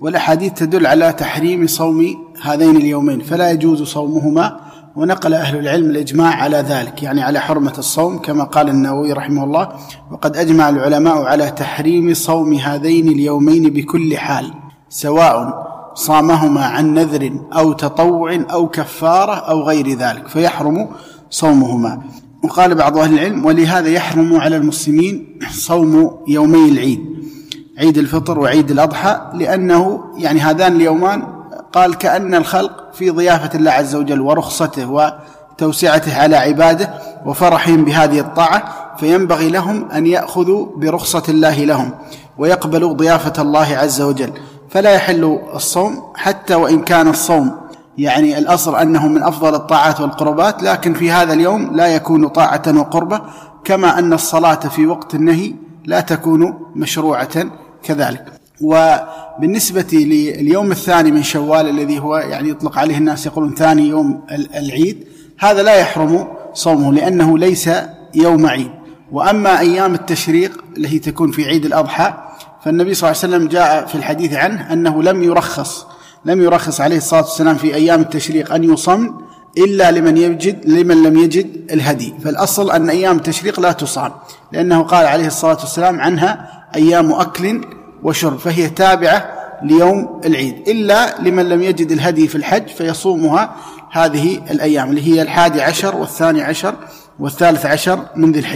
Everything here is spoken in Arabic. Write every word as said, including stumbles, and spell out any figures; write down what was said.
والأحاديث تدل على تحريم صوم هذين اليومين فلا يجوز صومهما، ونقل أهل العلم الإجماع على ذلك، يعني على حرمة الصوم كما قال النووي رحمه الله: وقد أجمع العلماء على تحريم صوم هذين اليومين بكل حال، سواء صامهما عن نذر أو تطوع أو كفارة أو غير ذلك، فيحرم صومهما. وقال بعض أهل العلم: ولهذا يحرم على المسلمين صوم يومي العيد، عيد الفطر وعيد الأضحى، لأنه يعني هذان اليومان قال كأن الخلق في ضيافة الله عز وجل ورخصته وتوسعته على عباده وفرحهم بهذه الطاعة، فينبغي لهم أن يأخذوا برخصة الله لهم ويقبلوا ضيافة الله عز وجل، فلا يحل الصوم حتى وإن كان الصوم يعني الأصل أنه من أفضل الطاعات والقربات، لكن في هذا اليوم لا يكون طاعة وقربة، كما أن الصلاة في وقت النهي لا تكون مشروعة كذلك. وبالنسبة لليوم الثاني من شوال الذي هو يعني يطلق عليه الناس يقولون ثاني يوم العيد، هذا لا يحرم صومه لأنه ليس يوم عيد. وأما أيام التشريق التي تكون في عيد الأضحى، فالنبي صلى الله عليه وسلم جاء في الحديث عنه أنه لم يرخص لم يرخص عليه الصلاة والسلام في أيام التشريق أن يصم إلا لمن يجد لمن لم يجد الهدي، فالأصل أن أيام التشريق لا تصام، لأنه قال عليه الصلاة والسلام عنها أيام أكل وشرب، فهي تابعة ليوم العيد، إلا لمن لم يجد الهدي في الحج فيصومها هذه الأيام اللي هي الحادي عشر والثاني عشر والثالث عشر من ذي الحجة.